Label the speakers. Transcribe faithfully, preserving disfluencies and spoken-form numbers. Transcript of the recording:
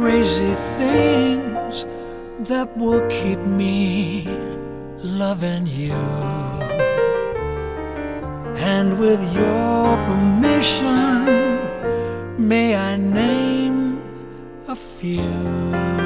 Speaker 1: crazy things that will keep me loving you. And with your permission, may I name a few?